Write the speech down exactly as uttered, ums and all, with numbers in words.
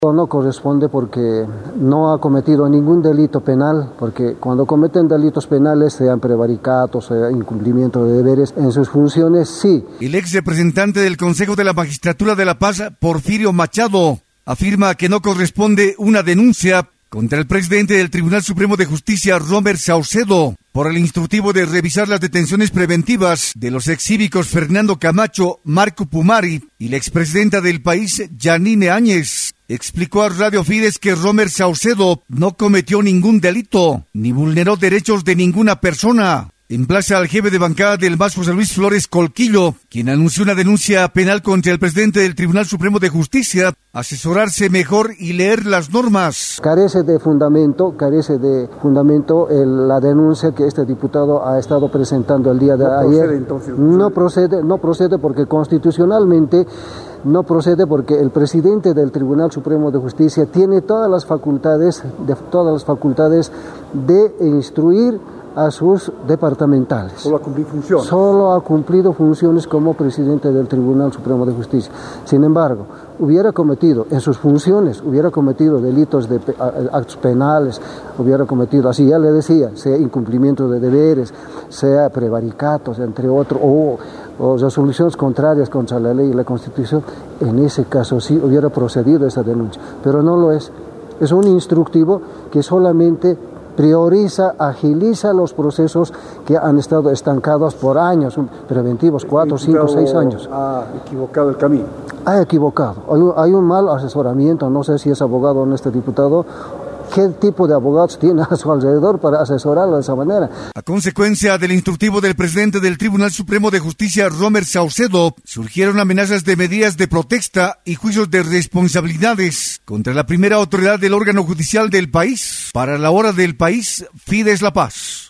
No corresponde porque no ha cometido ningún delito penal, porque cuando cometen delitos penales, sean prevaricatos, sea incumplimiento de deberes en sus funciones, sí. El ex representante del Consejo de la Magistratura de La Paz, Porfirio Machado, afirma que no corresponde una denuncia contra el presidente del Tribunal Supremo de Justicia, Romer Saucedo, por el instructivo de revisar las detenciones preventivas de los excívicos Fernando Camacho, Marco Pumari y la expresidenta del país, Yanine Áñez. Explicó a Radio Fides que Romer Saucedo no cometió ningún delito, ni vulneró derechos de ninguna persona. Emplaza al jefe de bancada del M A S, José Luis Flores Colquillo, quien anunció una denuncia penal contra el presidente del Tribunal Supremo de Justicia, asesorarse mejor y leer las normas. Carece de fundamento, carece de fundamento el, la denuncia que este diputado ha estado presentando el día de no ayer. Procede, entonces, no procede, no procede porque constitucionalmente no procede porque el presidente del Tribunal Supremo de Justicia tiene todas las facultades, de, todas las facultades de instruir a sus departamentales. Solo ha cumplido funciones. Solo ha cumplido funciones como presidente del Tribunal Supremo de Justicia. Sin embargo, hubiera cometido, en sus funciones, hubiera cometido delitos de actos penales, hubiera cometido, así ya le decía, sea incumplimiento de deberes, sea prevaricatos, entre otros, o, o resoluciones contrarias contra la ley y la Constitución, en ese caso sí hubiera procedido esa denuncia, pero no lo es. Es un instructivo que solamente prioriza, agiliza los procesos que han estado estancados por años, preventivos, cuatro, cinco, seis años. Ha equivocado el camino. Ha equivocado. Hay un, hay un mal asesoramiento, no sé si es abogado o no este diputado. ¿Qué tipo de abogados tiene a su alrededor para asesorarlo de esa manera? A consecuencia del instructivo del presidente del Tribunal Supremo de Justicia, Romer Saucedo, surgieron amenazas de medidas de protesta y juicios de responsabilidades contra la primera autoridad del órgano judicial del país. Para La Hora del País, Fides La Paz.